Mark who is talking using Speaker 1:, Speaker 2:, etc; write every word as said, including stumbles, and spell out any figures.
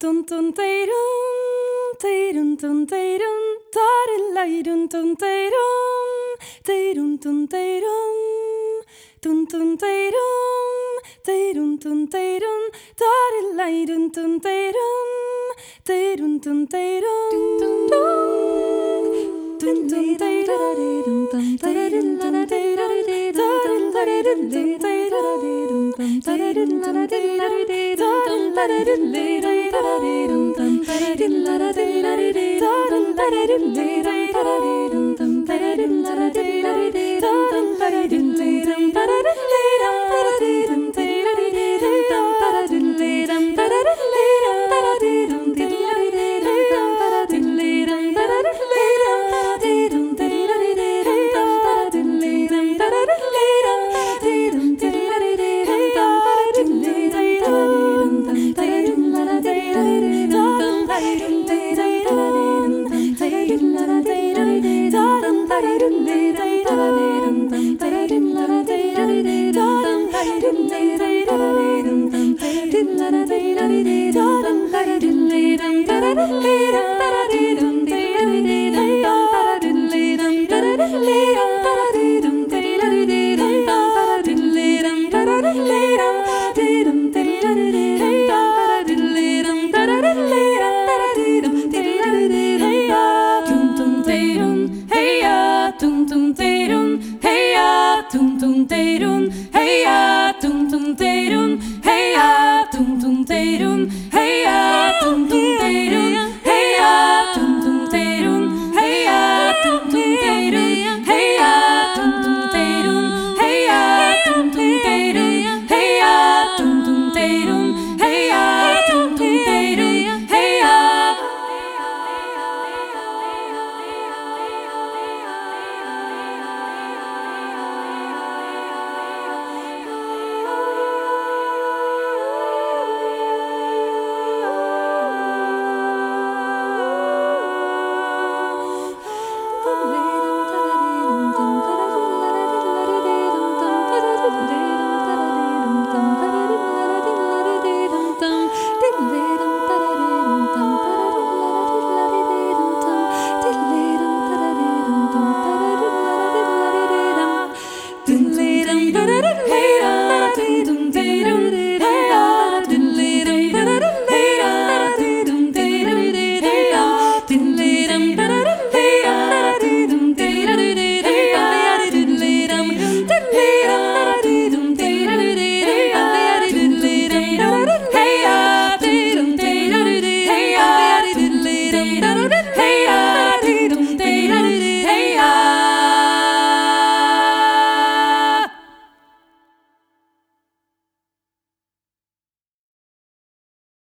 Speaker 1: tun tun teirum, teirum tun teirum, tarileirum tun teirum, teirum tun teirum, tun tun teirum, teirum tun teirum, tarileirum tun teirum, teirum tun teirum, tun tun teirum, teirum tun teirum, tarileirum tun teirum, teirum tun Thank you.